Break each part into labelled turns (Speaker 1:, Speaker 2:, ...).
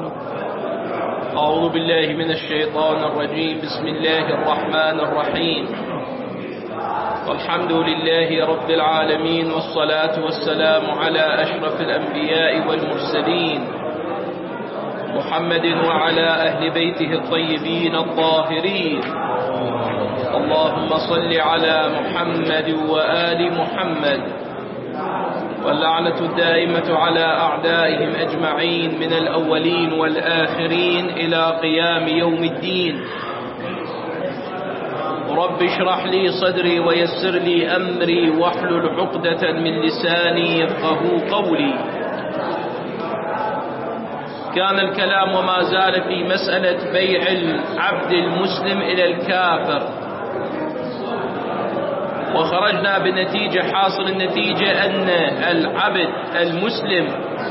Speaker 1: أعوذ بالله من الشيطان الرجيم. بسم الله الرحمن الرحيم. والحمد لله رب العالمين، والصلاة والسلام على أشرف الأنبياء والمرسلين محمد وعلى أهل بيته الطيبين الطاهرين. اللهم صل على محمد وآل محمد، واللعنة الدائمة على أعدائهم أجمعين من الأولين والآخرين إلى قيام يوم الدين. رب اشرح لي صدري ويسر لي أمري واحلل عقدة من لساني يفقهوا قولي. كان الكلام وما زال في مسألة بيع العبد المسلم إلى الكافر، وخرجنا بنتيجة حاصل النتيجة أن العبد المسلم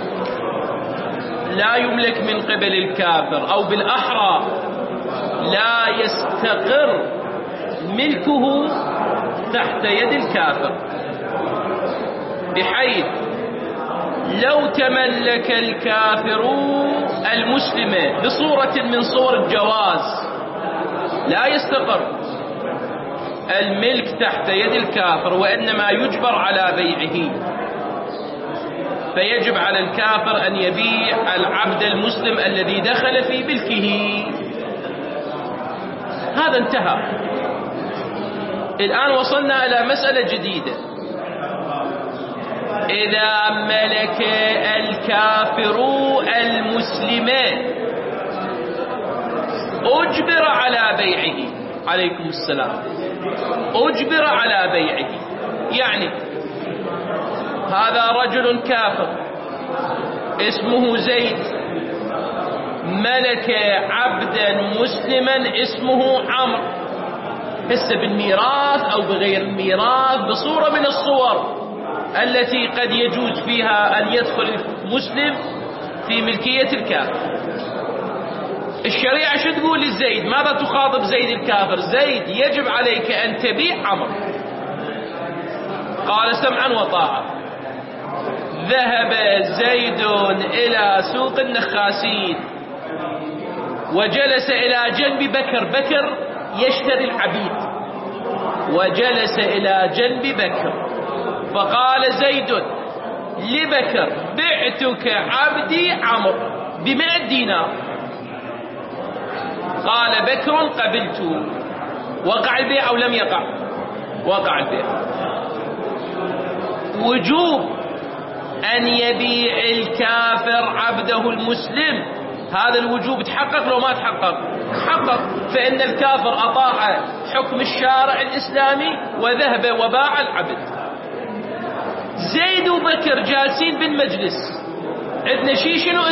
Speaker 1: لا يملك من قبل الكافر، أو بالأحرى لا يستقر ملكه تحت يد الكافر، بحيث لو تملك الكافر المسلم بصورة من صور الجواز لا يستقر الملك تحت يد الكافر، وإنما يجبر على بيعه. فيجب على الكافر أن يبيع العبد المسلم الذي دخل في ملكه. هذا انتهى. الآن وصلنا إلى مسألة جديدة. إذا ملك الكافر المسلم أجبر على بيعه. عليكم السلام. أجبر على بيعه، يعني هذا رجل كافر اسمه زيد ملك عبدا مسلما اسمه عمرو، هسه بالميراث أو بغير الميراث، بصورة من الصور التي قد يجوز فيها أن يدخل المسلم في ملكية الكافر. الشريعة شو تقول للزيد؟ ماذا تخاطب زيد الكافر؟ زيد يجب عليك أن تبيع عمرو. قال سمعا وطاعة. ذهب زيد إلى سوق النخاسين وجلس إلى جنب بكر. بكر يشتري العبيد، وجلس إلى جنب بكر فقال زيد لبكر: بعتك عبدي عمرو ب100 دينار. قال بكر: قبلت. وقع البيع أو لم يقع؟ وقع البيع. وجوب أن يبيع الكافر عبده المسلم، هذا الوجوب تحقق لو ما تحقق؟ تحقق، فإن الكافر أطاع حكم الشارع الإسلامي وذهب وباع العبد. زيد وبكر جالسين بالمجلس، عندنا شيء شنو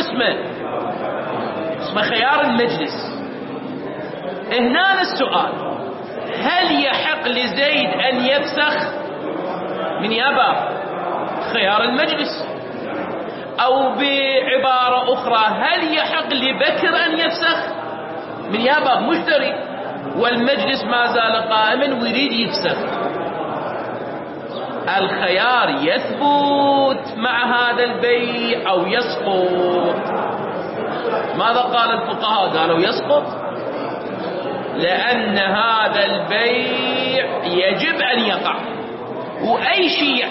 Speaker 1: اسمه خيار المجلس. هنا السؤال: هل يحق لزيد أن يفسخ من يابا خيار المجلس؟ أو بعبارة أخرى: هل يحق لبكر أن يفسخ من يابا مشتري والمجلس ما زال قائما ويريد يفسخ؟ الخيار يثبت مع هذا البيع أو يسقط. ماذا قال الفقهاء؟ قالوا يسقط، لأن هذا البيع يجب أن يقع. وأي شيء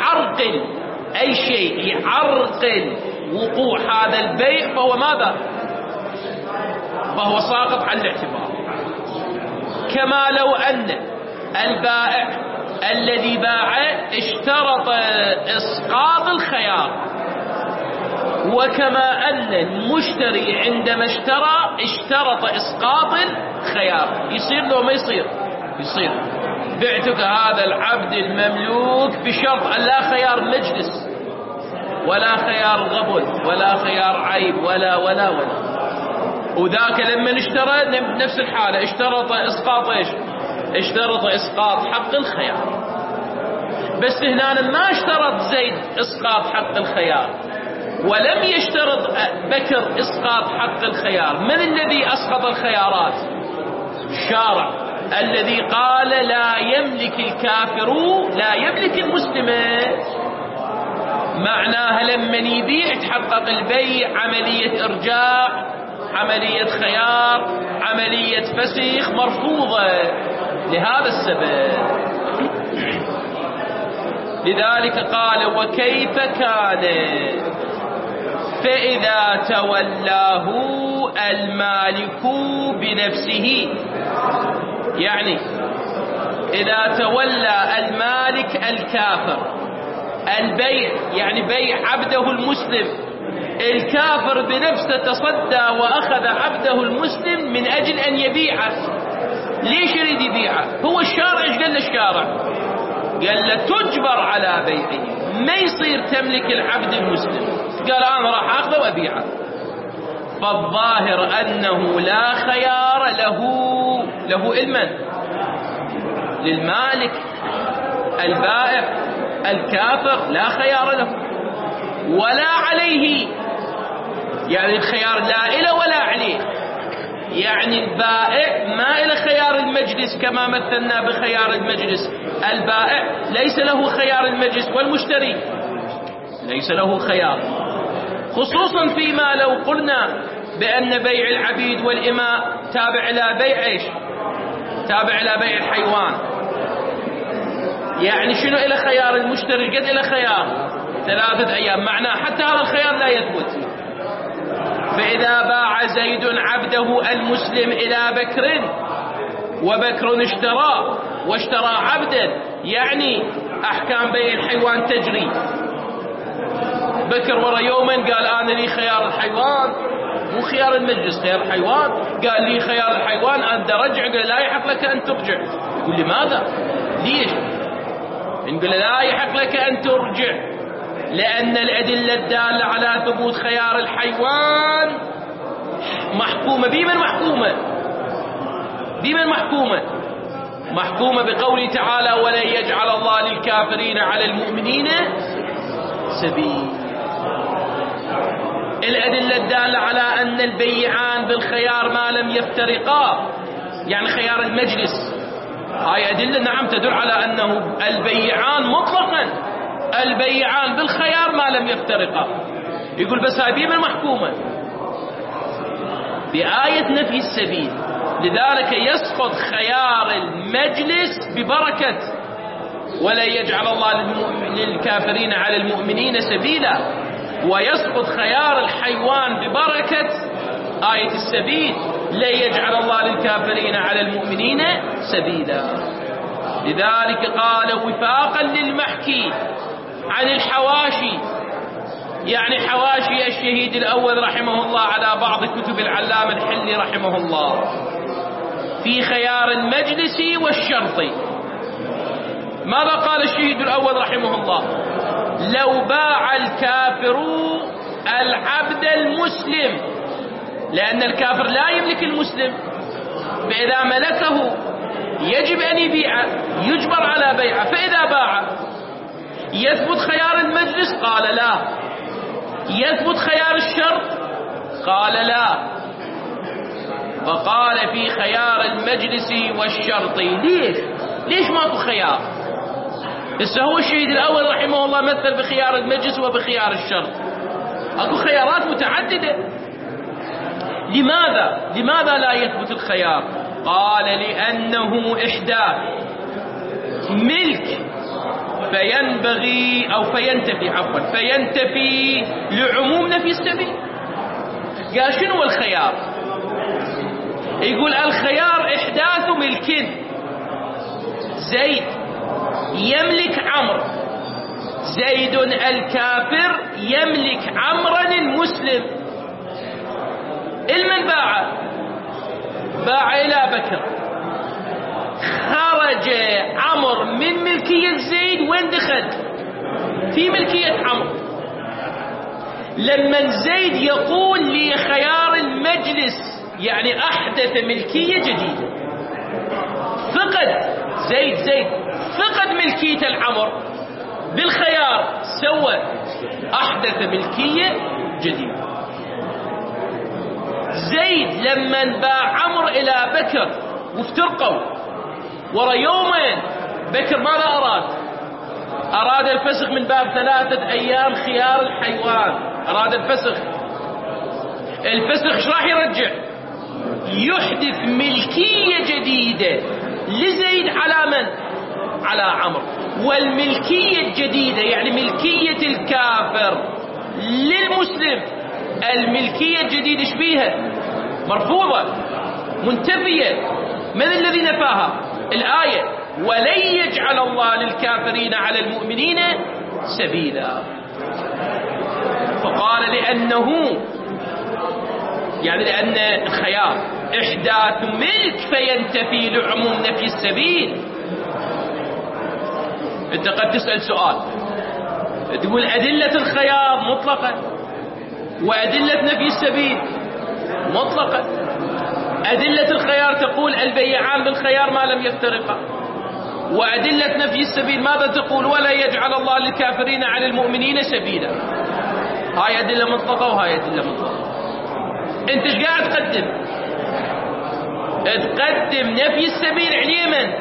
Speaker 1: يعرقل وقوع هذا البيع فهو ماذا؟ فهو ساقط عن الاعتبار. كما لو أن البائع الذي باع اشترط إسقاط الخيار، وكما أن المشتري عندما اشترط إسقاط الخيار. يصير لو ما يصير؟ يصير. بعتك هذا العبد المملوك بشرط أن لا خيار مجلس ولا خيار غبن ولا خيار عيب ولا ولا ولا. وذاك لما اشترى نفس الحالة اشترط إسقاط ايش؟ اشترط إسقاط حق الخيار. بس هنا ما اشترط زيد إسقاط حق الخيار، ولم يشترط بكر إسقاط حق الخيار. من الذي أسقط الخيارات؟ الشارع الذي قال لا يملك الكافر لا يملك المسلم. معناها لما يبيع تحقق البيع عملية إرجاع عملية خيار، عملية فسخ مرفوضة لهذا السبب. لذلك قال وكيف كان فإذا تولاه المالك بنفسه، يعني إذا تولى المالك الكافر البيع، يعني بيع عبده المسلم، الكافر بنفسه تصدى وأخذ عبده المسلم من أجل أن يبيعه. ليش يريد يبيعه؟ هو الشارع ايش قال له الشارع؟ قال له تجبر على بيعه، ما يصير تملك العبد المسلم. قال أنا راح أخذه وأبيعه. فالظاهر أنه لا خيار له المن للمالك البائع الكافر، لا خيار له ولا عليه، يعني الخيار لا إله ولا عليه. يعني البائع ما إلى خيار المجلس كما مثلنا بخيار المجلس، البائع ليس له خيار المجلس، والمشتري ليس له خيار، خصوصا فيما لو قلنا بأن بيع العبيد والإماء تابع إلى بيع إيش؟ تابع إلى بيع الحيوان. يعني شنو إلى خيار المشتري؟ قد إلى خيار 3 أيام، معناه حتى هذا الخيار لا يثبت. فإذا باع زيد عبده المسلم إلى بكر وبكر اشترى واشترى عبدا، يعني أحكام بيع الحيوان تجري. بكر ورا يوما قال أنا لي خيار الحيوان مو خيار المجلس، خيار الحيوان. قال لي خيار الحيوان أنت رجع، قال لا يحق لك أن ترجع. يقول لماذا؟ ليش؟ نقول لا يحق لك أن ترجع لأن الأدلة الدالة على ثبوت خيار الحيوان محكومة بمن؟ محكومة بقوله تعالى ولن يجعل الله للكافرين على المؤمنين سبيل. الأدلة الدالة على أن البيعان بالخيار ما لم يفترقا، يعني خيار المجلس، هاي أدلة نعم تدل على أنه البيعان مطلقا البيعان بالخيار ما لم يفترقا. يقول بس هاي بمن محكومة؟ بآية نفي السبيل. لذلك يسقط خيار المجلس ببركة ولن يجعل الله للكافرين على المؤمنين سبيلا، ويسقط خيار الحيوان ببركة آية السبيل لن يجعل الله للكافرين على المؤمنين سبيلا. لذلك قال وفاقا للمحكي عن الحواشي، يعني حواشي الشهيد الأول رحمه الله على بعض كتب العلامة الحلي رحمه الله في خيار المجلس والشرط. ماذا قال الشهيد الأول رحمه الله؟ لو باع الكافر العبد المسلم، لأن الكافر لا يملك المسلم، فإذا ملكه يجب أن يبيعه، يجبر على بيعه. فإذا باع يثبت خيار المجلس؟ قال لا. يثبت خيار الشرط؟ قال لا. فقال في خيار المجلس والشرط. ليش ماكو خيار؟ بس هو الشهيد الأول رحمه الله مثل بخيار المجلس وبخيار الشرط، اكو خيارات متعددة. لماذا لا يثبت الخيار؟ قال لأنه إحداث ملك فينبغي أو فينتفي لعموم نفي السبيل. قال شنو الخيار؟ يقول الخيار إحداث ملك. زيد يملك عمرو، زيد الكافر يملك عمرا المسلم. المن باع إلى بكر، خرج عمرو من ملكية زيد، وين دخل؟ في ملكية عمرو. لما زيد يقول لي خيار المجلس يعني أحدث ملكية جديدة، فقد زيد فقد ملكية العمر بالخيار، سوى أحدث ملكية جديدة. زيد لما باع عمرو إلى بكر وافترقوا ورا يومين، بكر ماذا أراد الفسخ من باب 3 أيام خيار الحيوان، أراد الفسخ. الفسخ ايش راح يرجع؟ يحدث ملكية جديدة لزيد على من؟ على عمرو. والملكية الجديدة يعني ملكية الكافر للمسلم، الملكية الجديدة ايش بيها؟ مرفوضة منتفية. من الذي نفاها؟ الآية: ولن يجعل الله للكافرين على المؤمنين سبيلا. فقال لأنه يعني لأن الخيار إحداث ملك فينتفي لعموم نفي السبيل. أنت قد تسأل سؤال تقول أدلة الخيار مطلقة وأدلة نفي السبيل مطلقة. أدلة الخيار تقول البيعان بالخيار ما لم يفترقا، وأدلة نفي السبيل ماذا تقول؟ ولا يجعل الله للكافرين على المؤمنين سبيلا. هاي أدلة مطلقة وهاي أدلة مطلقة. أنت ايش قاعد تقدم؟ تقدم نفي السبيل على من؟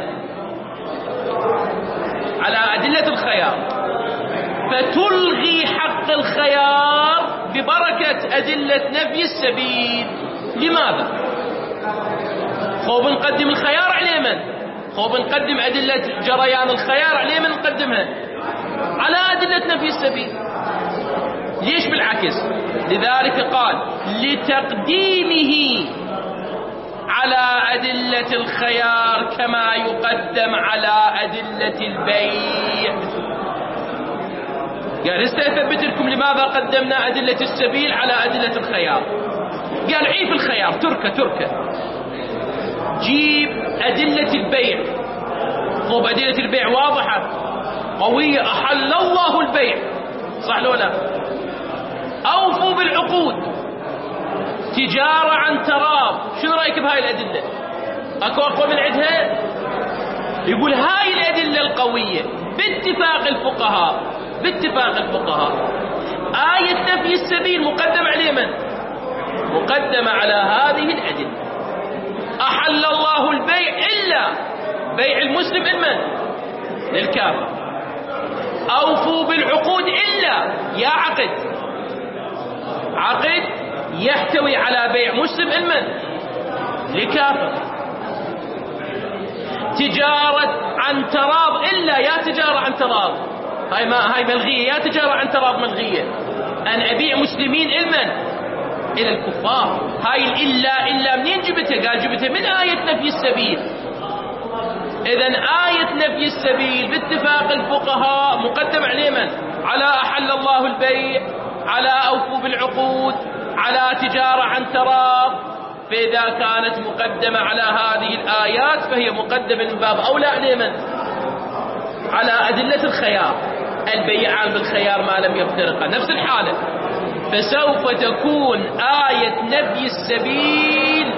Speaker 1: على أدلة الخيار، فتلغي حق الخيار ببركة أدلة نفي السبيل. لماذا؟ خوف نقدم الخيار على من؟ خوف نقدم أدلة جريان الخيار على من نقدمها؟ على أدلة نفي السبيل. ليش بالعكس؟ لذلك قال لتقديمه على أدلة الخيار كما يقدم على أدلة البيع. قال استثبت لكم لماذا قدمنا أدلة السبيل على أدلة الخيار. قال عيب الخيار تركه جيب أدلة البيع. طب أدلة البيع واضحة قوية، أحل الله البيع، صح لو لا؟ أوفوا بالعقود، تجارة عن تراض. شنو رأيك بهاي الأدلة؟ أكو أقوى من عندها؟ يقول هاي الأدلة القوية باتفاق الفقهاء آية نفي السبيل مقدم على من؟ مقدمة على هذه الأدلة. أحل الله البيع إلا بيع المسلم المن؟ للكافر. أوفوا بالعقود إلا يا عقد يحتوي على بيع مسلم المن؟ لكافر. تجارة عن تراض إلا يا تجارة عن تراض، هاي ملغية، يا تجارة عن تراض ملغية. أن أبيع مسلمين المن؟ إلى الكفار. هاي إلا منين جبتها؟ قال جبتها من آية نفي السبيل. إذن آية نفي السبيل باتفاق الفقهاء مقدم على من؟ على أحل الله البيع، على أوفوا بالعقود، على تجارة عن تراض. فإذا كانت مقدمة على هذه الآيات فهي مقدمة من باب أولى على من؟ على أدلة الخيار. البيعان بالخيار ما لم يفترقا، نفس الحالة. فسوف تكون آية نفي السبيل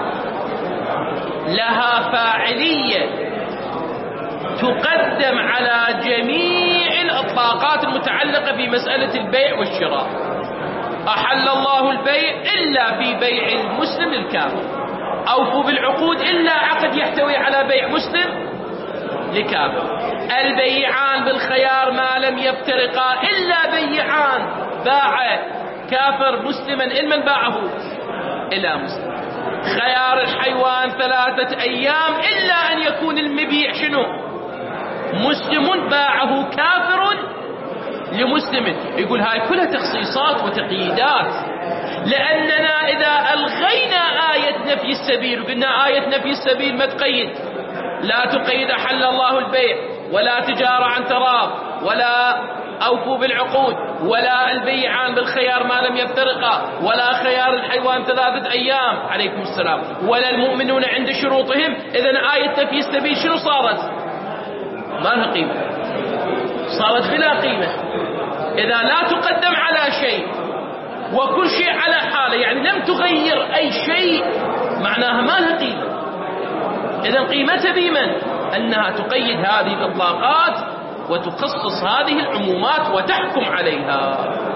Speaker 1: لها فاعلية تقدم على جميع الإطلاقات المتعلقة بمسألة البيع والشراء. أحل الله البيع إلا في بيع المسلم للكافر. أوفوا بالعقود إلا عقد يحتوي على بيع مسلم لكافر. البيعان بالخيار ما لم يفترقا إلا بيعان باع كافر مسلما إن من باعه إلى مسلم. خيار الحيوان 3 أيام إلا أن يكون المبيع شنو؟ مسلم باعه كافر لمسلم. يقول هاي كلها تخصيصات وتقييدات، لأننا إذا ألغينا آية نفي السبيل وقلنا آية نفي السبيل ما تقيد، لا تقيد أحل الله البيع ولا تجارة عن تراض ولا أوفوا بالعقود ولا البيعان بالخيار ما لم يفترقا ولا خيار الحيوان 3 أيام عليكم السلام ولا المؤمنون عند شروطهم. إذن آية نفي السبيل شنو صارت؟ ما لها قيمة، صارت بلا قيمة. إذا لا تقدم على شيء وكل شيء على حاله، يعني لم تغير أي شيء، معناها ما لها قيمة. إذن قيمتها بمن؟ أنها تقيد هذه الإطلاقات وتخصص هذه العمومات وتحكم عليها.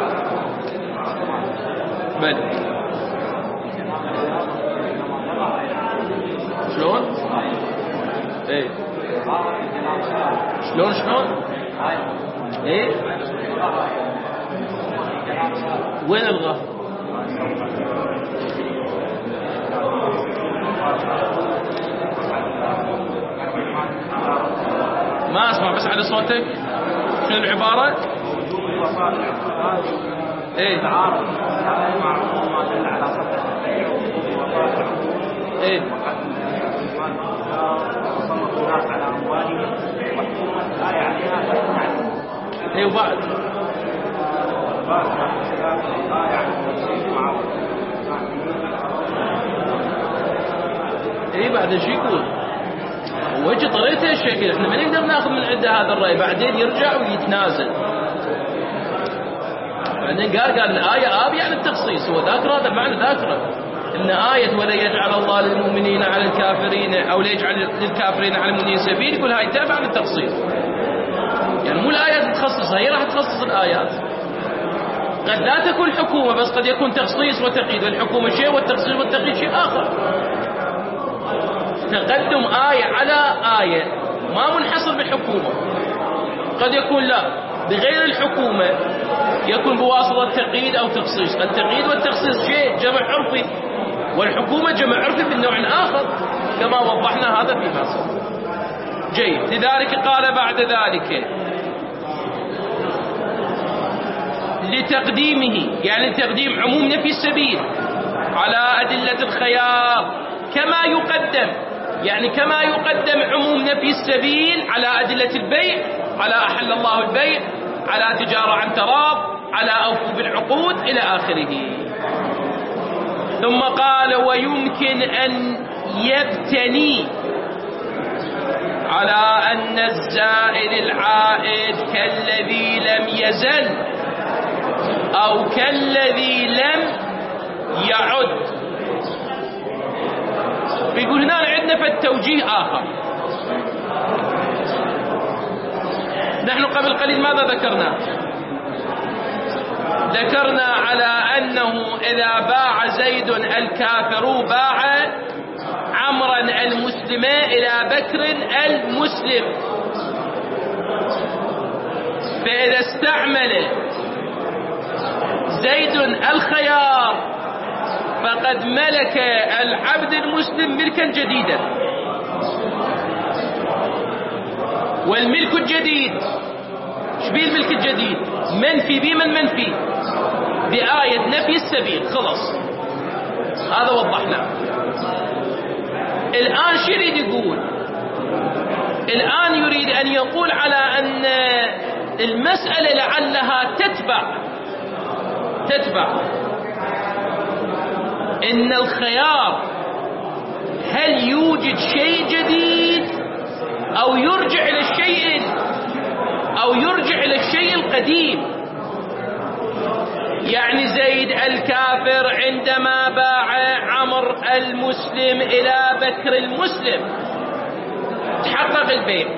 Speaker 1: بل شلون؟ ايه شلون؟ ايه وين الغاء؟ أسمع بس على صوتك. شنو العبارة؟ إيه إيه إيه وبعد إيه بعد ايش يقول؟ وجه طريقته الشكل احنا ما نقدر ناخذ من عنده هذا الرأي، بعدين يرجع ويتنازل. بعدين قال الآية يعني التخصيص، هو ذاكر هذا المعنى ذاكره، إن آية ولا يجعل الله للمؤمنين على الكافرين أو لا يجعل للكافرين على المؤمنين سبيل، يقول هاي تابع للتخصيص. يعني مو الآيات تخصصها، هي راح تخصص الآيات. قد لا تكون حكومة بس قد يكون تخصيص وتقييد، والحكومة شيء والتخصيص والتقييد شيء آخر. تقدم آية على آية ما منحصر بالحكومة، قد يكون لا بغير الحكومة، يكون بواسطة تقييد أو تخصيص. التقييد والتخصيص شيء جمع عرفي، والحكومة جمع عرفي من نوع آخر كما وضحنا هذا في مصر. جيد. لذلك قال بعد ذلك لتقديمه، يعني تقديم عموم نفي السبيل على أدلة الخيار كما يقدم، يعني كما يقدم عموم نفي السبيل على أدلة البيع، على أحل الله البيع، على تجارة عن تراض، على أوفوا بالعقود إلى آخره. ثم قال ويمكن أن يبتني على أن الزائد العائد كالذي لم يزل أو كالذي لم يعد. بيقول هنا عندنا فالتوجيه آخر. نحن قبل قليل ماذا ذكرنا؟ ذكرنا على أنه إذا باع زيد الكافر باع عمرا المسلم إلى بكر المسلم، فإذا استعمل زيد الخيار فقد ملك العبد المسلم ملكا جديدا. والملك الجديد شبيه الملك الجديد؟ منفي بمن منفي بآية نفي السبيل، خلص هذا وضحنا. الآن شو يريد يقول؟ الآن يريد أن يقول على أن المسألة لعلها تتبع إن الخيار هل يوجد شيء جديد أو يرجع إلى الشيء القديم. يعني زيد الكافر عندما باع عمر المسلم إلى بكر المسلم تحقق البيع.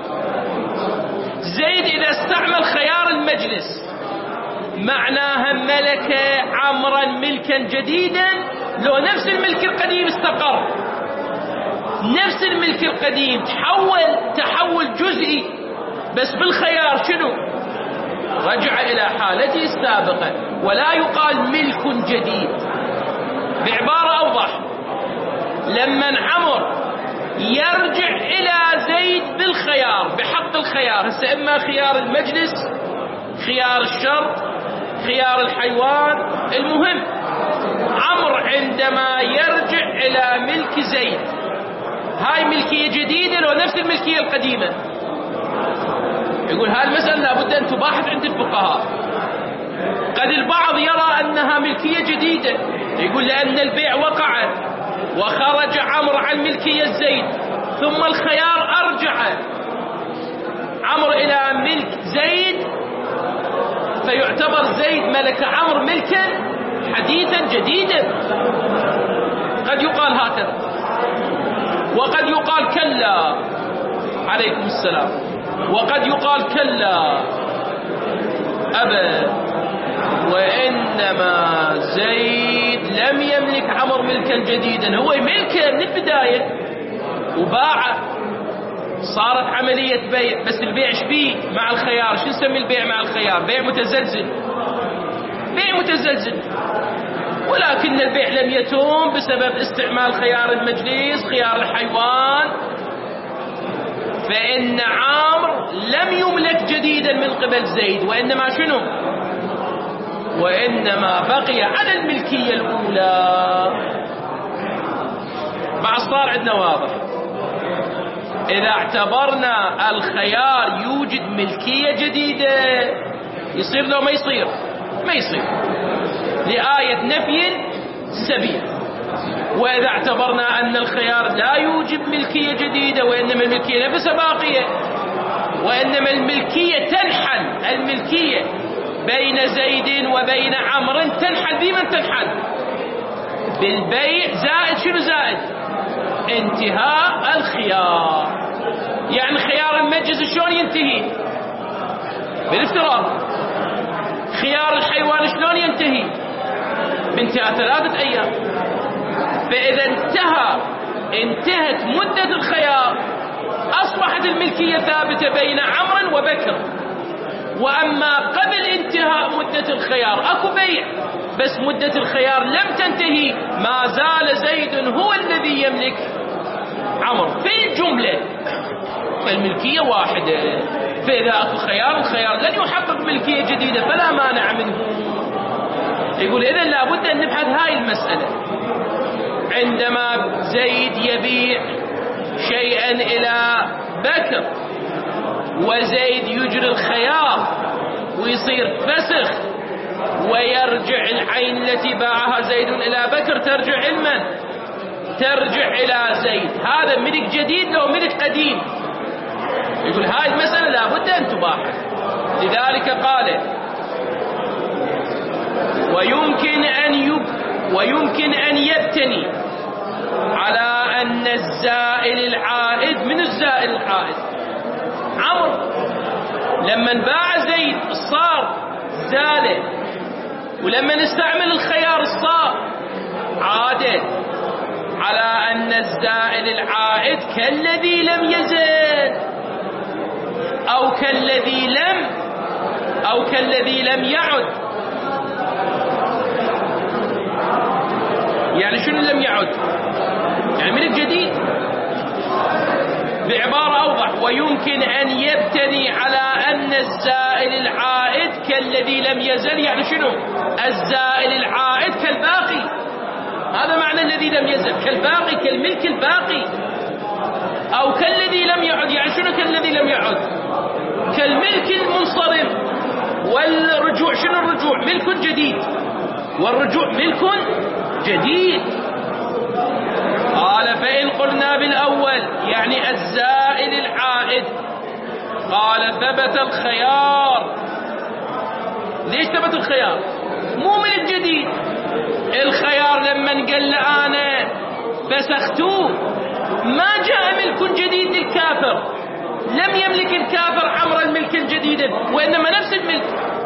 Speaker 1: زيد إذا استعمل خيار المجلس معناها ملك عمرا ملكا جديدا، لو نفس الملك القديم استقر، نفس الملك القديم تحول جزئي، بس بالخيار شنو؟ رجع إلى حالته السابقة، ولا يقال ملك جديد. بعبارة أوضح، لما عمر يرجع إلى زيد بالخيار بحق الخيار، هسه إما خيار المجلس، خيار الشرط، خيار الحيوان، المهم عمر عندما يرجع إلى ملك زيد هاي ملكية جديدة لو نفس الملكية القديمة. يقول هاي المسألة لابد أن تباحث عند الفقهاء. قد البعض يرى أنها ملكية جديدة، يقول لأن البيع وقع وخرج عمر عن ملكية زيد، ثم الخيار أرجع عمر إلى ملك زيد، فيعتبر زيد ملك عمر ملكا حديثا جديدا. قد يقال هكذا، وقد يقال كلا، عليكم السلام، وقد يقال كلا أبدا، وإنما زيد لم يملك عمر ملكا جديدا، هو ملكه من البداية وباعه، صارت عملية بيع. بس البيع شبيه مع الخيار؟ شو نسمي البيع مع الخيار؟ بيع متزلزل، بيع متزلزل. ولكن البيع لم يتم بسبب استعمال خيار المجلس، خيار الحيوان، فإن عامر لم يملك جديدا من قبل زيد، وإنما شنو؟ وإنما بقي على الملكية الأولى. بعد صار عندنا واضح. إذا اعتبرنا الخيار يوجد ملكية جديدة يصير لو ما يصير؟ ما يصير لآية نفي سبيل. وإذا اعتبرنا أن الخيار لا يوجب ملكية جديدة وإنما الملكية نفسها باقية، وإنما الملكية تنحل، الملكية بين زيد وبين عمرو تنحل بمن تنحل؟ بالبيع زائد شنو زائد؟ انتهاء الخيار. يعني خيار المجلس شلون ينتهي؟ بالافتراض. خيار الحيوان شلون ينتهي؟ بانتهاء 3 أيام. فإذا انتهت مدة الخيار أصبحت الملكية ثابتة بين عمرو وبكر. وأما قبل انتهاء مدة الخيار أكو بيع، بس مدة الخيار لم تنتهي، ما زال زيد هو الذي يملك عمرو في الجملة، فالملكية واحدة. فإذا أكو خيار الخيار لن يحقق ملكية جديدة فلا مانع منه. يقول إذن لابد أن نبحث هاي المسألة. عندما زيد يبيع شيئا إلى بكر وزيد يجري الخيار ويصير فسخ ويرجع العين التي باعها زيد إلى بكر ترجع علما، ترجع إلى زيد. هذا ملك جديد لو ملك قديم؟ يقول هاي المسألة لابد أن تباحث. لذلك قال ويمكن أن يبتني على أن الزائل العائد من الزائل العائد عمرو لما باع زيد صار زالة، ولما نستعمل الخيار صار عادل، على أن الزائل العائد كالذي لم يزل أو كالذي لم يعد. يعني شنو لم يعد؟ يعني ملك جديد. بعبارة أوضح، ويمكن أن يبتني على أن الزائل العائد كالذي لم يزل. يعني شنو؟ الزائل العائد كالباقي، هذا معنى الذي لم يزل، كالباقي، كالملك الباقي. أو كالذي لم يعد، يعني شنو كالذي لم يعد؟ كالملك المنصرم. والرجوع شنو الرجوع؟ ملك جديد، والرجوع ملك جديد. قال فإن قلنا بالأول يعني الزائل العائد، قال ثبت الخيار. ليش ثبت الخيار؟ مو ملك جديد. الخيار لما قال أنا فسختوه ما جاء ملك جديد للكافر، لم يملك الكافر عمر الملك الجديد، وإنما نفس الملك.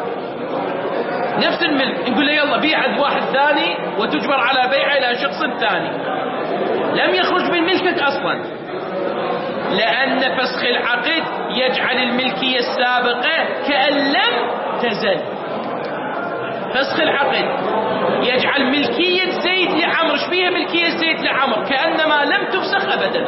Speaker 1: نقول له يلا بيع واحد ثاني وتجبر على بيعه إلى شخص ثاني، لم يخرج من ملكك أصلا، لأن فسخ العقد يجعل الملكية السابقة كأن لم تزل. فسخ العقد يجعل ملكية زيد لعمر، ايش فيها ملكية زيد لعمر؟ كأنما لم تفسخ أبدا،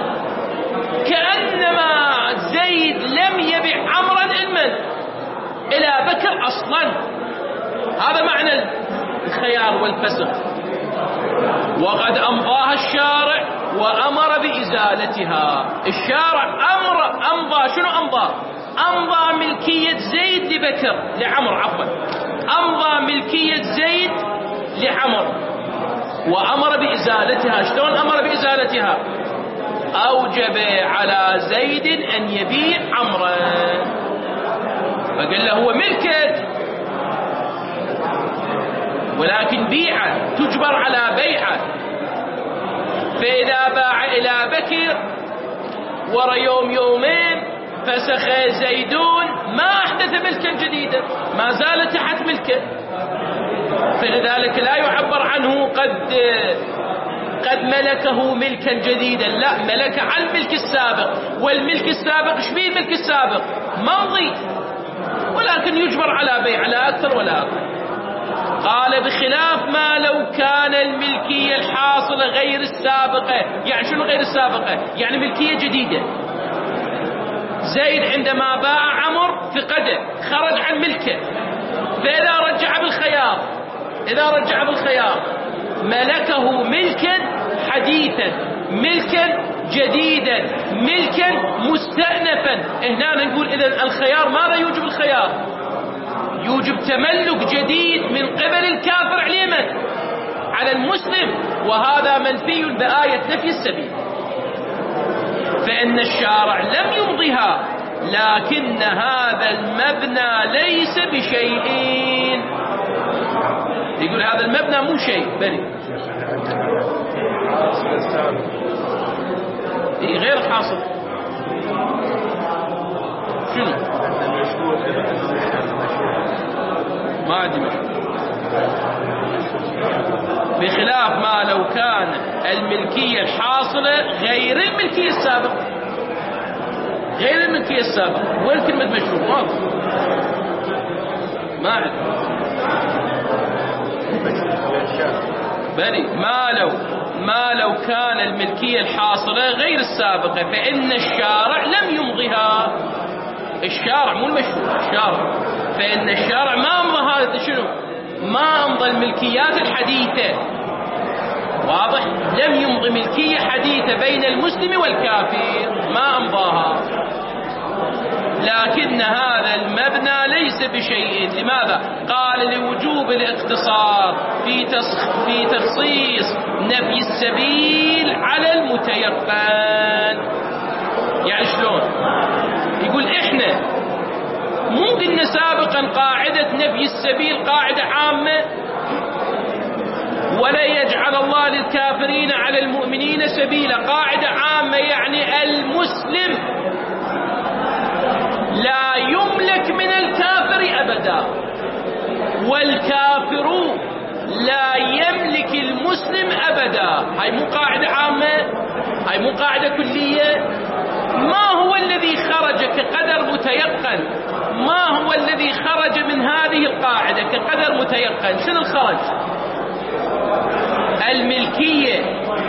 Speaker 1: كأنما زيد لم يبيع عمرا إلى بكر أصلا. هذا معنى الخيار والفسخ. وقد أمضاها الشارع وأمر بإزالتها. الشارع أمضى شنو أمضى؟ أمضى ملكية زيد لبكر لعمر، عفوا، أمضى ملكية زيد لعمر وأمر بإزالتها. شلون أمر بإزالتها؟ أوجب على زيد أن يبيع عمرا، فقال له هو ملكك ولكن بيعه، تجبر على بيعه. فإذا باع إلى بكر ورا يوم يومين فسخ زيدون ما أحدث ملكا جديدا، ما زال تحت ملكه، فلذلك لا يعبر عنه قد ملكه ملكا جديدا، لا، ملك على الملك السابق. والملك السابق ايش فيه الملك السابق؟ ماضي، ولكن يجبر على بيع، لا أكثر ولا أقل. قال بخلاف ما لو كان الملكية الحاصلة غير السابقة. يعني شنو غير السابقة؟ يعني ملكية جديدة. زيد عندما باع عمرو فقده، خرج عن ملكه، فإذا رجع بالخيار ملكه ملكا حديثا، ملكا جديدا، ملكا مستأنفا. هنا نقول إذن الخيار ماذا يوجب؟ الخيار يوجب تملك جديد من قبل الكافر على اليمن على المسلم، وهذا منفي بآية نفي السبيل. فإن الشارع لم يمضها، لكن هذا المبنى ليس بشيء. يقول هذا المبنى مو شيء بني غير حاصل. شنو؟ ما عندي مشكلة، بخلاف ما لو كان الملكية الحاصلة غير الملكية السابقة. غير الملكية السابقة وين كلمة مشروع؟ واضح ما عندي بني. ما لو كان الملكية الحاصلة غير السابقة فإن الشارع لم يمضها. الشارع مو المشروع، الشارع. فإن الشارع ما أمضى هذا شنو؟ ما أمضى الملكيات الحديثة. واضح؟ لم يمضي ملكية حديثة بين المسلم والكافر، ما أمضاها. لكن هذا المبنى ليس بشيء. لماذا؟ قال لوجوب الاقتصار في تخصيص نفي السبيل على المتيقن. يعني شلون؟ يقول إحنا مو قلنا سابقا قاعدة نفي السبيل قاعدة عامة، ولا يجعل الله للكافرين على المؤمنين سبيلا، قاعدة عامة يعني المسلم لا يملك من الكافر أبدا، والكافر لا يملك المسلم أبدا. هاي مو قاعدة عامة، هاي مو قاعدة كلية. ما هو الذي خرج كقدر متيقن؟ ما هو الذي خرج من هذه القاعدة كقدر متيقن؟ شنو الخرج؟ الملكية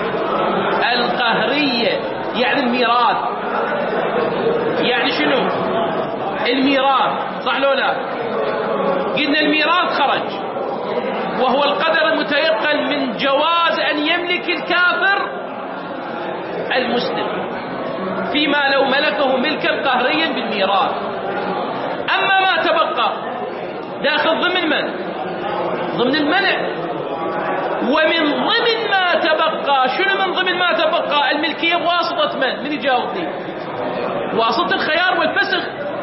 Speaker 1: القهرية، يعني الميراث. يعني شنو الميراث؟ صح لو لا؟ قلنا الميراث خرج، وهو القدر المتيقن من جواز أن يملك الكافر المسلم، فيما لو ملكه ملكا قهريا بالميراث. أما ما تبقى داخل ضمن من؟ ضمن المنع. ومن ضمن ما تبقى، شنو من ضمن ما تبقى؟ الملكية بواسطة من يجاوبني؟ واسطة الخيار والفسخ.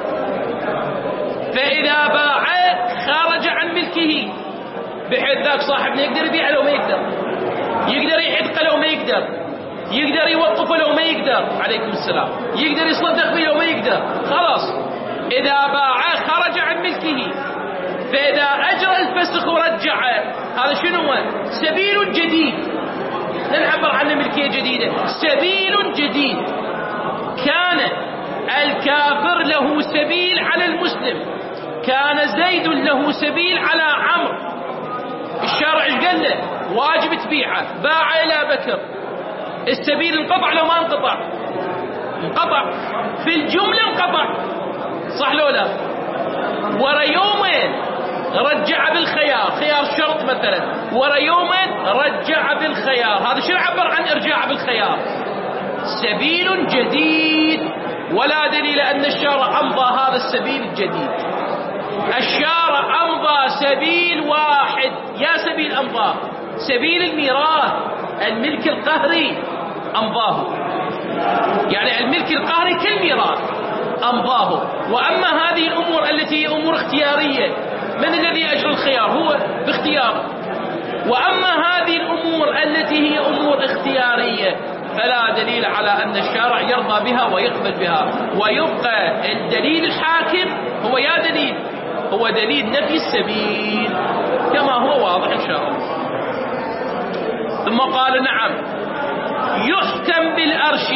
Speaker 1: فإذا باع خرج عن ملكه، بحيث ذاك صاحبنا يقدر يبيع لو ما يقدر، يقدر يعتق لو ما يقدر، يقدر يوقف لو ما يقدر، عليكم السلام، يقدر يصدق به لو ما يقدر. خلاص إذا باع خرج عن ملكه. فإذا أجرى الفسخ ورجع، هذا شنو هو؟ سبيل جديد. نعبر عنه ملكية جديدة، سبيل جديد. كان الكافر له سبيل على المسلم، كان زيد له سبيل على عمرو. الشارع ايش قال له؟ واجب تبيعه. باع إلى بكر، السبيل انقطع لو ما انقطع؟ انقطع في الجملة، انقطع. صح لو لا؟ ورا يومين رجع بالخيار، خيار شرط مثلا، ورا يومين رجع بالخيار. هذا شو عبر عن ارجاع بالخيار؟ سبيل جديد. ولا دليل أن الشارع أمضى هذا السبيل الجديد. الشارع أمضى سبيل واحد. يا سبيل أمضاه سبيل الميراث، الملك القهري أمضاه، يعني الملك القهري كالميراث أمضاه. وأما هذه الأمور التي هي أمور اختيارية، من الذي أجرى الخيار؟ هو باختيار. وأما هذه الأمور التي هي أمور اختيارية فلا دليل على أن الشارع يرضى بها ويقبل بها، ويبقى الدليل الحاكم هو هو دليل نفي السبيل كما هو واضح إن شاء الله. ثم قال نعم يحكم بالأرش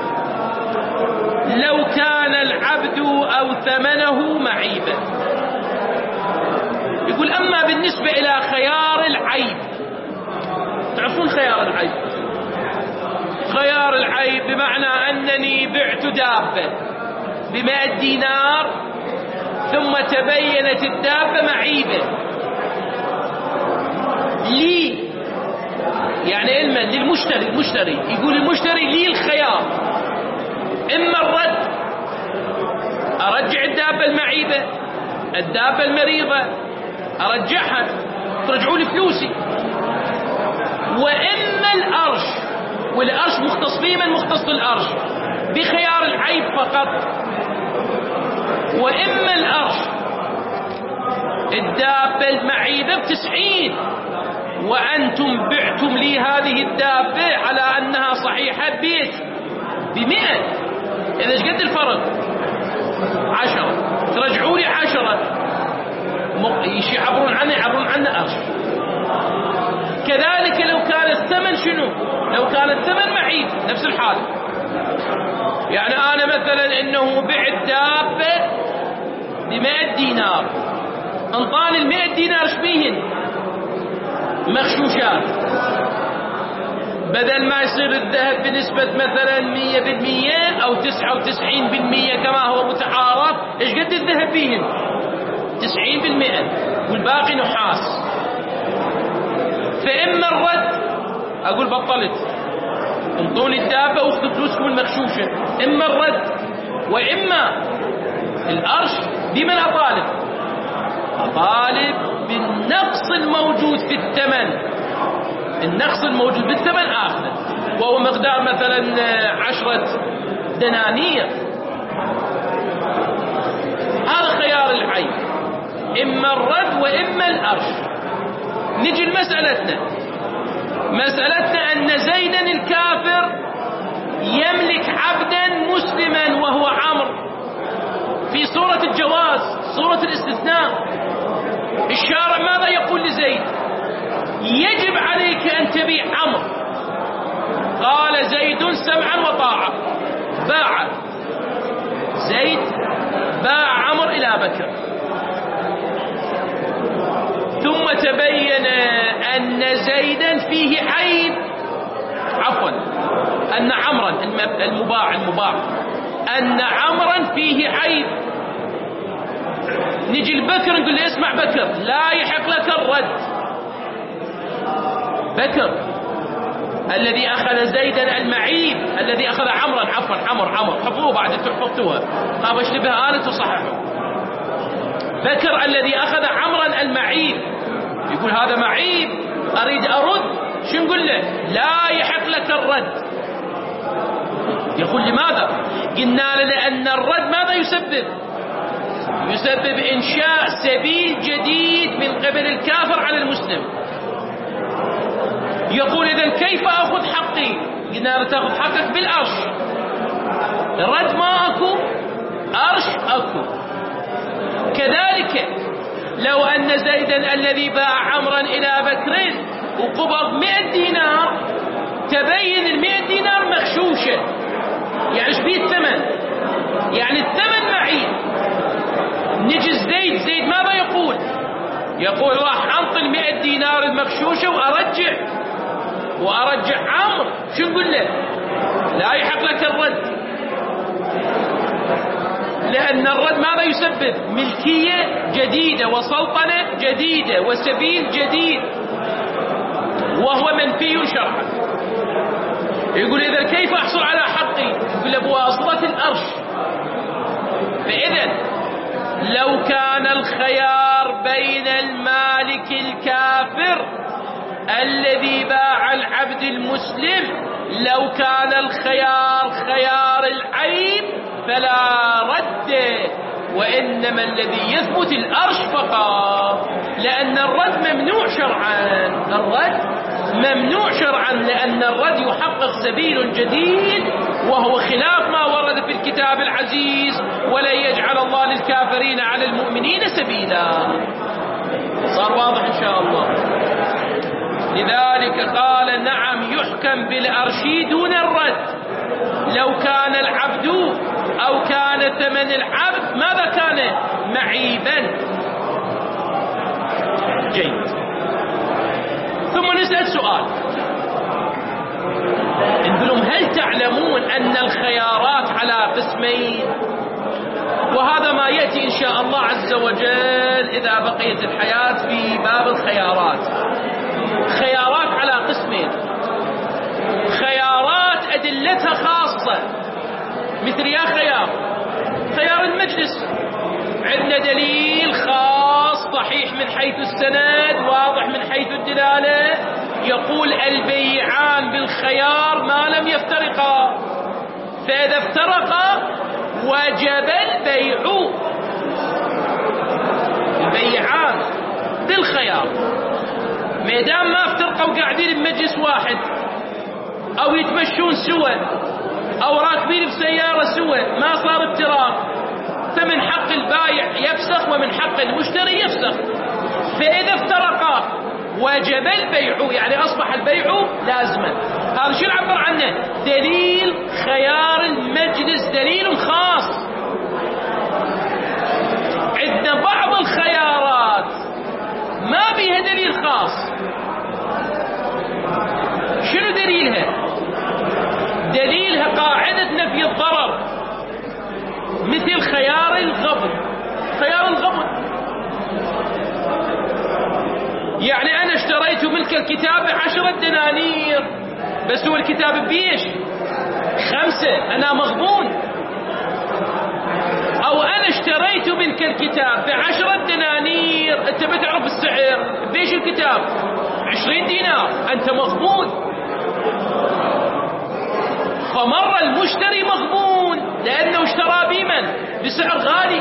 Speaker 1: لو كان العبد أو ثمنه معيبا. يقول أما بالنسبة إلى خيار العيب، تعرفون خيار العيب؟ خيار العيب بمعنى أنني بعت دابة ب100 دينار، ثم تبينت الدابة معيبة لي، يعني علما للمشتري، المشتري يقول المشتري لي الخيار، إما الرد، أرجع الدابة المعيبة، الدابة المريضة أرجعها ترجعوا لي فلوسي، وإما الأرش، والأرش مختص به من مختص بالأرش بخيار العيب فقط، وإما الأرش الدابة المعيبة ب90 وأنتم بعتم لي هذه الدابة على أنها صحيحة بيت ب100، إذا ايش قد الفرق؟ 10، ترجعوا لي 10، يعبرون عنه أرش. كذلك لو كان الثمن شنو؟ لو كان الثمن معيب نفس الحال، يعني أنا مثلا إنه بعت دابة ب100 دينار، انطاني ال100 دينار شبيهن؟ مغشوشات، بدل ما يصير الذهب بنسبة مثلا 100% أو 99% كما هو متعارف، إيش قد الذهب بيهن؟ 90%، والباقي نحاس. فإما الرد، أقول بطلت، انطوني الدابة واخذوا فلوسكم المغشوشة، إما الرد وإما الأرش. بمن أطالب؟ أطالب بالنقص الموجود في الثمن، النقص الموجود بالثمن آخذ، وهو مقدار مثلا 10 دنانير. هذا خيار العين، إما الرد وإما الأرش. نجي لمسألتنا، مسألتنا أن زيدا الكافر يملك عبدا مسلما وهو عمرو في صورة الجواز، صورة الاستثناء. الشارع ماذا يقول لزيد؟ يجب عليك أن تبيع عمرو. قال زيد سمعا وطاعة، باع زيد، باع عمرو إلى بكر، ثم تبين أن زيدا فيه عيب، عفوا أن عمرا المباع أن عمرا فيه عيب. نجي لبكر نقول له اسمع بكر، لا يحق لك الرد. بكر الذي أخذ زيدا المعيب، الذي أخذ عمرا، عفوا عمر حفظوه بعد تحفظوها، خاف اشتبه آلة وصححوا. بكر الذي أخذ عمرا المعيب يقول هذا معيب أريد أرد، شو نقول له؟ لا يحق لك الرد. يقول لماذا؟ قلنا له لأن الرد ماذا يسبب؟ يسبب إنشاء سبيل جديد من قبل الكافر على المسلم. يقول إذن كيف أخذ حقي؟ قلنا له تأخذ حقك بالأرش، الرد ما أكو، أرش أكو. كذلك لو أن زيدا الذي باع عمرا إلى بكر وقبض 100 دينار، تبين 100 دينار مغشوشة، يعني ايش بيه الثمن؟ يعني الثمن معين. نجي زيد ماذا يقول؟ يقول راح أنطي 100 دينار المغشوشة وأرجع عمرو. شو نقول له؟ لا يحق لك الرد، لأن الرد ماذا يسبب؟ ملكية جديدة وسلطنة جديدة وسبيل جديد، وهو منفي شرعا. يقول إذا كيف أحصل على حقي؟ يقول بواسطة الأرش. فإذا لو كان الخيار بين المالك الكافر الذي باع العبد المسلم، لو كان الخيار خيار العيب فلا رد، وإنما الذي يثبت الأرش فقط، لأن الرد ممنوع شرعا. الرد ممنوع شرعا لأن الرد يحقق سبيل جديد، وهو خلاف ما ورد في الكتاب العزيز: ولن يجعل الله للكافرين على المؤمنين سبيلا. صار واضح إن شاء الله. لذلك قال نعم يحكم بالأرش دون الرد لو كان العبد أو كان ثمن العبد ماذا كان؟ معيبا. جيد. ثم نسأل سؤال، نقول لهم هل تعلمون أن الخيارات على قسمين؟ وهذا ما يأتي إن شاء الله عز وجل إذا بقيت الحياة في باب الخيارات. خيارات على قسمين: خيارات أدلتها خاصة، مثل يا خيار المجلس، عندنا دليل خاص صحيح من حيث السند واضح من حيث الدلالة، يقول البيعان بالخيار ما لم يفترقا، فإذا افترقا وجب البيع. البيعان بالخيار ما دام ما افترقوا وقاعدين بمجلس واحد أو يتمشون سوا أو راكبين بسيارة سوا، ما صار افتراق، فمن حق البايع يفسخ ومن حق المشتري يفسخ. فإذا افترقا وجب البيع، يعني أصبح البيع لازما. هذا شو نعبر عنه؟ دليل خيار المجلس دليل خاص. عندنا بعض الخيارات ما بيها دليل خاص. شنو دليلها؟ دليلها قاعدة نفي الضرر، مثل خيار الغبن. خيار الغبن يعني أنا اشتريت ملك الكتاب ب10 دنانير، بس هو الكتاب بيش 5، أنا مغبون. أو أنا اشتريت ملك الكتاب ب10 دنانير، أنت بتعرف السعر بيش الكتاب 20 دينار، أنت مغبون. فمر المشتري مغبون لأنه اشترى بمن؟ بسعر غالي،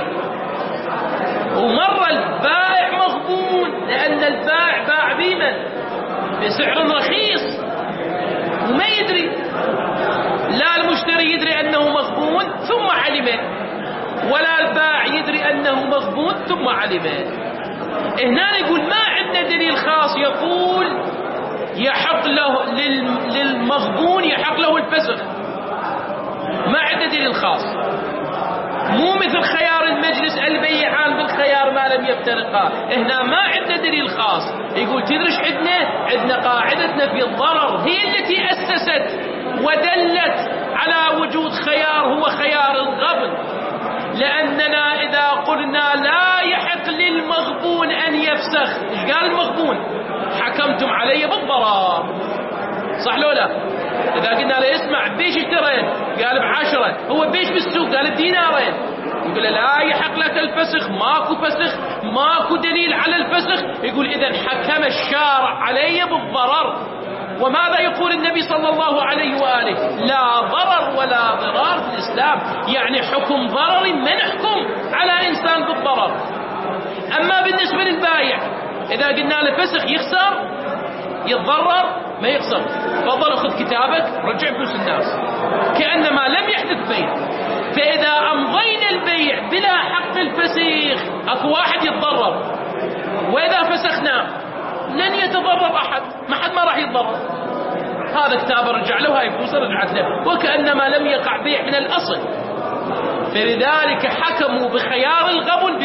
Speaker 1: ومر البائع مغبون لأن البائع باع بمن؟ بسعر رخيص، وما يدري، لا المشتري يدري أنه مغبون ثم علمه، ولا البائع يدري أنه مغبون ثم علمه. هنا يقول ما عندنا دليل خاص يقول يحق له للمغبون يحق له الفسخ، ما عندنا دليل خاص. مو مثل خيار المجلس البيعان بالخيار ما لم يفترقا، هنا ما عندنا دليل خاص. يقول تدرش عندنا قاعدتنا في الضرر هي التي أسست ودلت على وجود خيار هو خيار الغبن، لأننا إذا قلنا لا يحق للمغبون أن يفسخ، إيش قال المغبون؟ حكمتم علي بالضرر، صح لو لا؟ إذا قلنا له اسمع بيش اشتريت؟ قال ب10، هو بيش بالسوق؟ قال بدينارين. يقول لا يحق لك الفسخ، ماكو فسخ، ماكو دليل على الفسخ. يقول إذن حكم الشارع علي بالضرر. وماذا يقول النبي صلى الله عليه وآله؟ لا ضرر ولا ضرار في الإسلام، يعني حكم ضرر ما نحكم على إنسان بالضرر. أما بالنسبة للبايع إذا قلنا له فسخ يخسر يتضرر؟ ما يخسر. تفضل خذ كتابك رجع فلوس الناس، كأنما لم يحدث بيع. فإذا أمضينا البيع بلا حق الفسيخ أكو واحد يتضرر، وإذا فسخنا لن يتضرر أحد، ما حد ما راح يتضرر. هذا كتابه رجع له، هاي فلوسه رجعت له، وكأنما لم يقع بيع من الأصل. فلذلك حكموا بخيار الغبن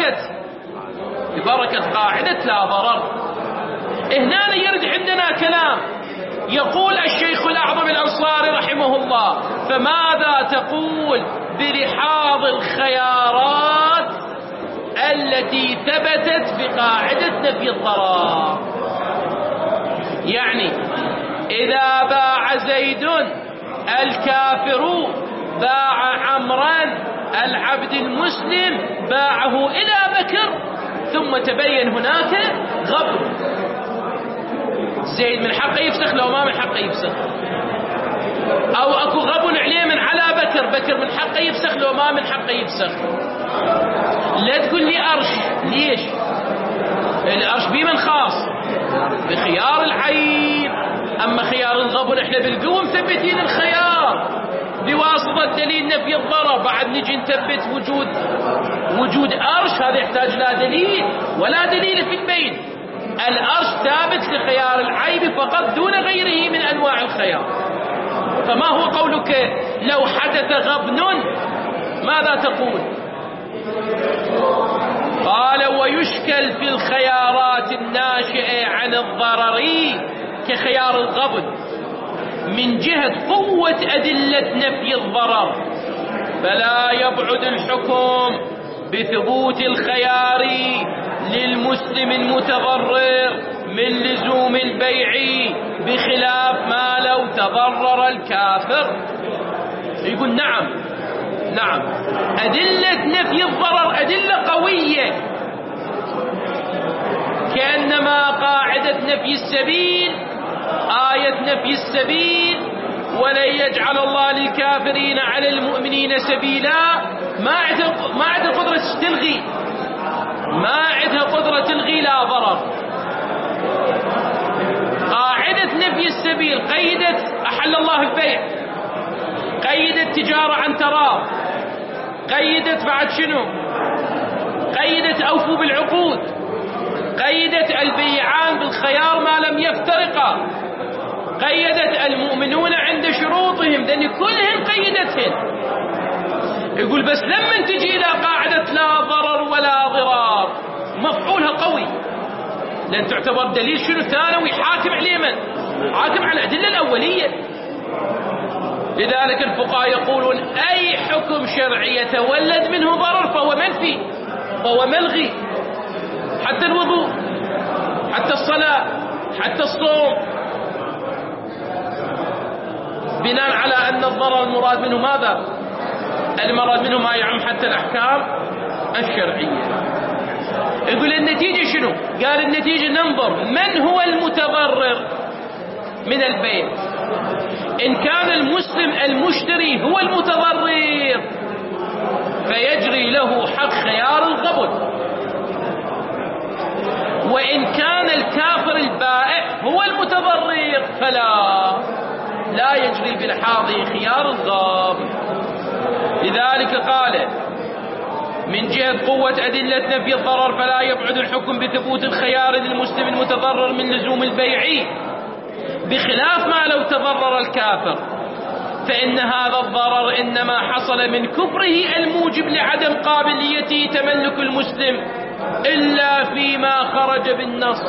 Speaker 1: ببركة قاعدة لا ضرر. هنا يرد عندنا كلام، يقول الشيخ الأعظم الأنصاري رحمه الله: فماذا تقول برحاض الخيارات التي ثبتت بقاعدة نفي الضرر؟ يعني إذا باع زيد الكافر باع عمرا العبد المسلم باعه إلى بكر، ثم تبين هناك غبن، زيد من حقه يفسخ لو ما من حقه يفسخ، أو أكو غبن عليه من على بكر من حقه يفسخ لو ما من حقه يفسخ. لا تقول لي أرش، ليش؟ الأرش بمن خاص؟ بخيار العيب. أما خيار الغبن احنا بالقوة مثبتين الخيار بواسطة دليل نفي الضرر، بعد نجي نثبت وجود أرش، هذا يحتاج لا دليل ولا دليل في البين. الأرش ثابت لخيار العيب فقط دون غيره من أنواع الخيار. فما هو قولك لو حدث غبن ماذا تقول؟ قال: ويشكل في الخيارات الناشئة عن الضرر كخيار الغبن من جهة قوة أدلة نفي الضرر فلا يبعد الحكم بثبوت الخيار للمسلم المتضرر من لزوم البيع بخلاف ما لو تضرر الكافر. يقول نعم أدلة نفي الضرر أدلة قوية، كأنما قاعدة نفي السبيل آية نفي السبيل ولن يجعل الله للكافرين على المؤمنين سبيلا، ما عندها قدرة تلغي، ما عندها قدرة تلغي لا ضرر. قاعدة نفي السبيل قيدت أحل الله البيع، قيدت تجارة عن تراض، قيدت بعد شنو؟ قيدت أوفوا بالعقود، قيدت البيعان بالخيار ما لم يفترقا، قيدت المؤمنون عند شروطهم، لأن كلهم قيدتهن. يقول بس لما تجي إلى قاعدة لا ضرر ولا ضرار مفعولها قوي، لأن تعتبر دليل شنو؟ ثانوي، حاكم عليه من؟ حاكم على الأدلة الأولية. لذلك الفقهاء يقولون أي حكم شرعي يتولد منه ضرر فهو منفي، فهو ملغي، حتى الوضوء، حتى الصلاة، حتى الصوم، بناء على أن الضرر المراد منه ماذا؟ المراد منه ما يعم حتى الأحكام الشرعية. يقول النتيجة شنو؟ قال النتيجة ننظر من هو المتضرر من البيع. إن كان المسلم المشتري هو المتضرر فيجري له حق خيار الغبن، وإن كان الكافر البائع هو المتضرر فلا يجري بالحاضي خيار الغبن. لذلك قال من جهة قوة أدلة نفي الضرر فلا يبعد الحكم بثبوت الخيار للمسلم المتضرر من لزوم البيع بخلاف ما لو تضرر الكافر، فإن هذا الضرر إنما حصل من كفره الموجب لعدم قابلية تملك المسلم إلا فيما خرج بالنص.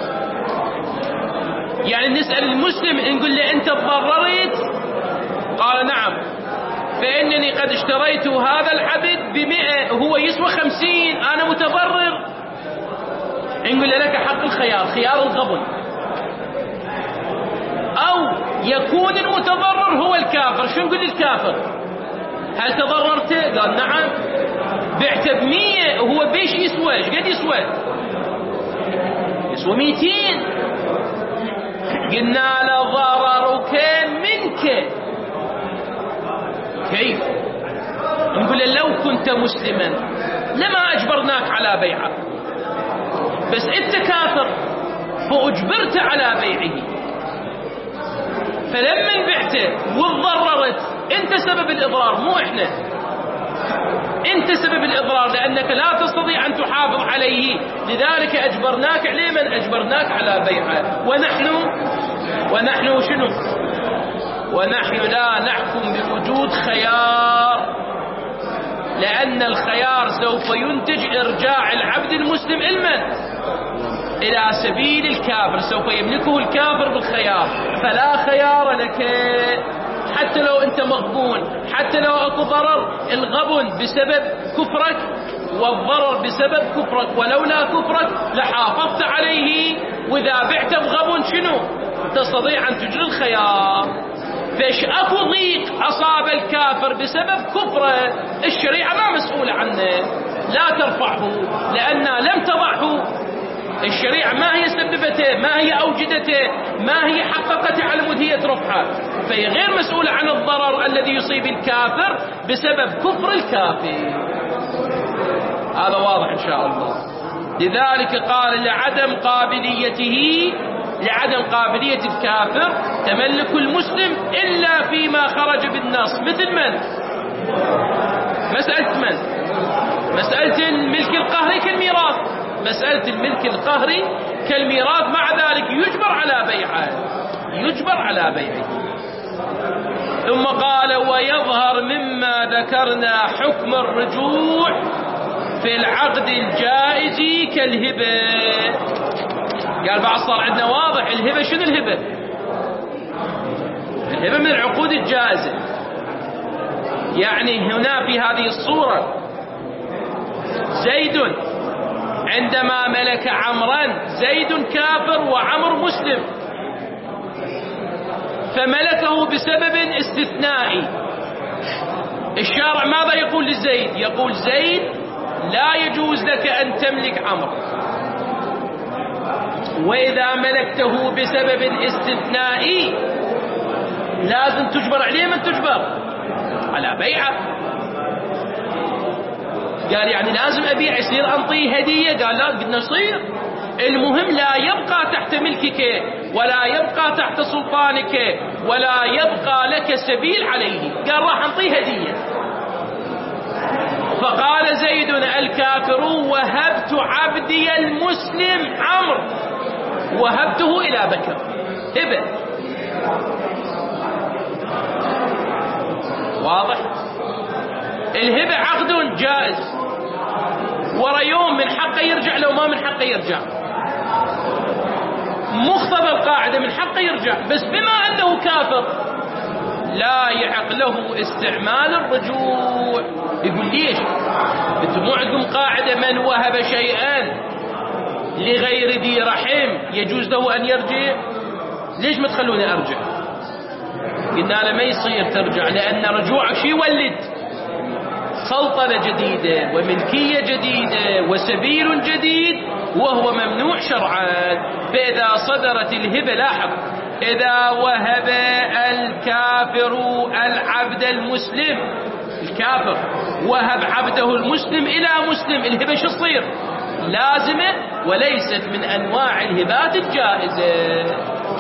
Speaker 1: يعني نسأل المسلم نقول له أنت تضررت؟ قال نعم، فإنني قد اشتريت هذا العبد ب100 وهو يسوى 50، أنا متضرر. نقول له لك حق الخيار، خيار الغبن. أو يكون المتضرر هو الكافر، شو نقول للكافر؟ هل تضررت؟ قال نعم. بعت ب100 وهو بيش يسوى، ايش قد يسوى؟ يسوى 200. قلنا له ضررك منك. كيف؟ نقول له لو كنت مسلما لما أجبرناك على بيعه، بس أنت كافر فأجبرت على بيعه، فلما بعته وتضررت أنت سبب الإضرار مو إحنا، أنت سبب الإضرار لأنك لا تستطيع أن تحافظ عليه، لذلك أجبرناك عليه، من أجبرناك على بيعه. ونحن شنو؟ ونحن لا نحكم بوجود خيار، لأن الخيار سوف ينتج إرجاع العبد المسلم إلى سبيل الكافر، سوف يملكه الكافر بالخيار، فلا خيار لك حتى لو أنت مغبون، حتى لو أكو ضرر. الغبن بسبب كفرك والضرر بسبب كفرك، ولولا كفرك لحافظت عليه، وإذا بعت بغبن شنو؟ تستطيع أن تجري الخيار. فإيش أكو ضيق أصاب الكافر بسبب كفره، الشريعة ما مسؤولة عنه، لا ترفعه لأنها لم تضعه. الشريعة ما هي سببته، ما هي أوجدته، ما هي حققته على مود هي ترفعه، فهي غير مسؤولة عن الضرر الذي يصيب الكافر بسبب كفر الكافر. هذا واضح إن شاء الله. لذلك قال لعدم قابلية الكافر تملك المسلم إلا فيما خرج بالنص. مثل من؟ مسألة الملك القهري كالميراث، مسألة الملك القهري كالميراث، مع ذلك يجبر على بيعه. ثم قال ويظهر مما ذكرنا حكم الرجوع في العقد الجائز كالهبة. قال بعد صار عندنا واضح الهبة. شنو الهبة؟ الهبة من العقود الجائزة. يعني هنا في هذه الصورة زيد عندما ملك عمرا، زيد كافر وعمر مسلم، فملكه بسبب استثنائي. الشارع ماذا يقول لزيد؟ يقول زيد لا يجوز لك أن تملك عمرو، وإذا ملكته بسبب استثنائي لازم تجبر عليه. من تجبر؟ على بيعه. قال يعني لازم أبيع، يصير أنطيه هدية؟ قال لا، قلنا يصير، المهم لا يبقى تحت ملكك ولا يبقى تحت سلطانك ولا يبقى لك سبيل عليه. قال راح أنطيه هدية. فقال زيد الكافر وهبت عبدي المسلم عمرو، وهبته إلى بكر. هبة. واضح؟ الهبة عقد جائز، ورا يوم من حقه يرجع، لو ما من حقه يرجع. مقتضى القاعدة من حقه يرجع، بس بما أنه كافر لا يحق له استعمال الرجوع. يقول ليش؟ انتم مو عندكم قاعدة من وهب شيئا لغير ذي رحم يجوز له أن يرجع؟ ليش ما تخلوني أرجع؟ قلنا له ما يصير ترجع، لأن رجوعك شي يولد سلطنة جديدة وملكية جديدة وسبيل جديد وهو ممنوع شرعا. فإذا صدرت الهبة، لاحظ، إذا وهب الكافر العبد المسلم، الكافر وهب عبده المسلم إلى مسلم، الهبة شو تصير؟ لازمة وليست من أنواع الهبات الجائزة.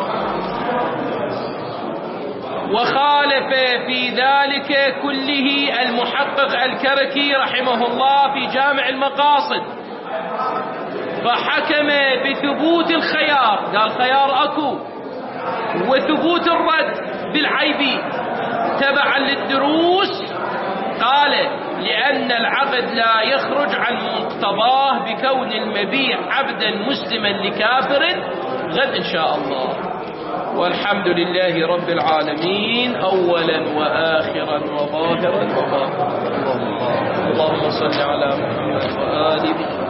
Speaker 1: وخالف في ذلك كله المحقق الكركي رحمه الله في جامع المقاصد، فحكم بثبوت الخيار، قال خيار أكو، وثبوت الرد بالعيب تبعا للدروس. قال لأن العقد لا يخرج عن مقتضاه بكون المبيع عبدا مسلما لكافر غد إن شاء الله. والحمد لله رب العالمين أولا وآخرا وظاهرا وباطنا. اللهم صل على محمد وآله